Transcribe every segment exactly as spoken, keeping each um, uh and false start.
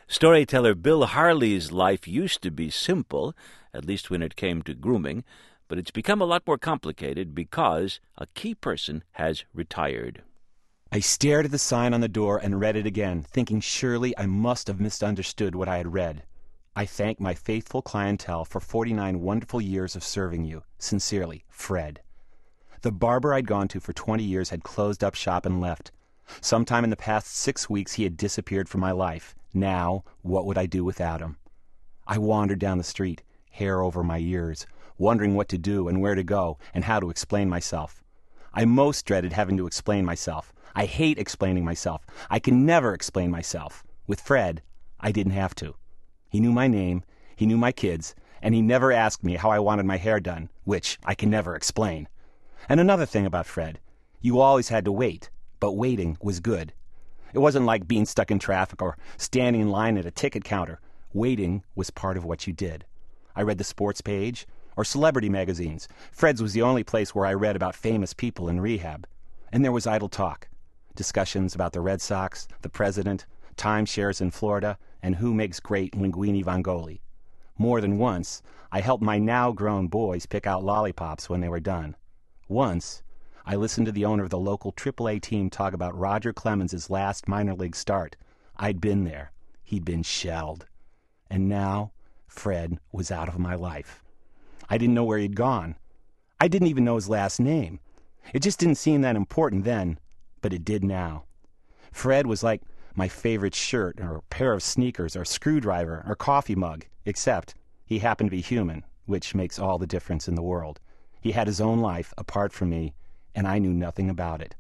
Storyteller Bill Harley's life used to be simple, at least when it came to grooming, but it's become a lot more complicated because a key person has retired. I stared at the sign on the door and read it again, thinking surely I must have misunderstood what I had read. I thank my faithful clientele for forty-nine wonderful years of serving you. Sincerely, Fred. The barber I'd gone to for twenty years had closed up shop and left. Sometime in the past six weeks he had disappeared from my life. Now, what would I do without him? I wandered down the street, hair over my ears, wondering what to do and where to go and how to explain myself. I most dreaded having to explain myself. I hate explaining myself. I can never explain myself. With Fred, I didn't have to. He knew my name, he knew my kids, and he never asked me how I wanted my hair done, which I can never explain. And another thing about Fred, you always had to wait, but waiting was good. It wasn't like being stuck in traffic or standing in line at a ticket counter. Waiting was part of what you did. I read the sports page or celebrity magazines. Fred's was the only place where I read about famous people in rehab. And there was idle talk. Discussions about the Red Sox, the president, timeshares in Florida, and who makes great linguine vongole. More than once, I helped my now-grown boys pick out lollipops when they were done. Once, I listened to the owner of the local triple A team talk about Roger Clemens' last minor league start. I'd been there. He'd been shelled. And now, Fred was out of my life. I didn't know where he'd gone. I didn't even know his last name. It just didn't seem that important then, but it did now. Fred was like my favorite shirt or pair of sneakers or screwdriver or coffee mug, except he happened to be human, which makes all the difference in the world. He had his own life apart from me, and I knew nothing about it.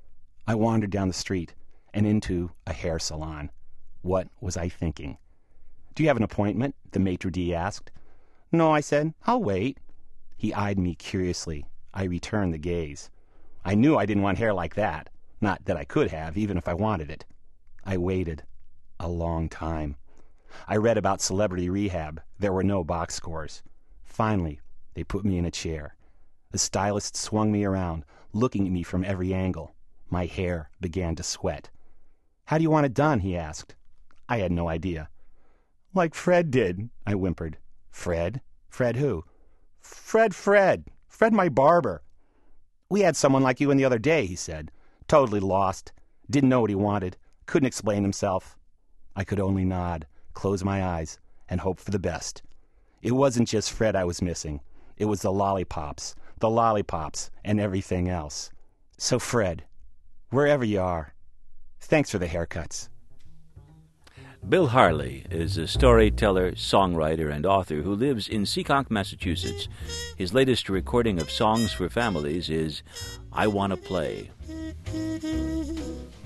I wandered down the street and into a hair salon. What was I thinking? "Do you have an appointment?" the maitre d' asked. "No," I said. "I'll wait." He eyed me curiously. I returned the gaze. I knew I didn't want hair like that. Not that I could have, even if I wanted it. I waited. A long time. I read about celebrity rehab. There were no box scores. Finally, they put me in a chair. The stylist swung me around, looking at me from every angle. My hair began to sweat. "How do you want it done?" he asked. I had no idea. "Like Fred did," I whimpered. "Fred? Fred who?" Fred, Fred. Fred, my barber." "We had someone like you in the other day," he said. "Totally lost. Didn't know what he wanted. Couldn't explain himself." I could only nod, close my eyes, and hope for the best. It wasn't just Fred I was missing. It was the lollipops, the lollipops, and everything else. So Fred, wherever you are, thanks for the haircuts. Bill Harley is a storyteller, songwriter, and author who lives in Seekonk, Massachusetts. His latest recording of songs for families is I Wanna Play.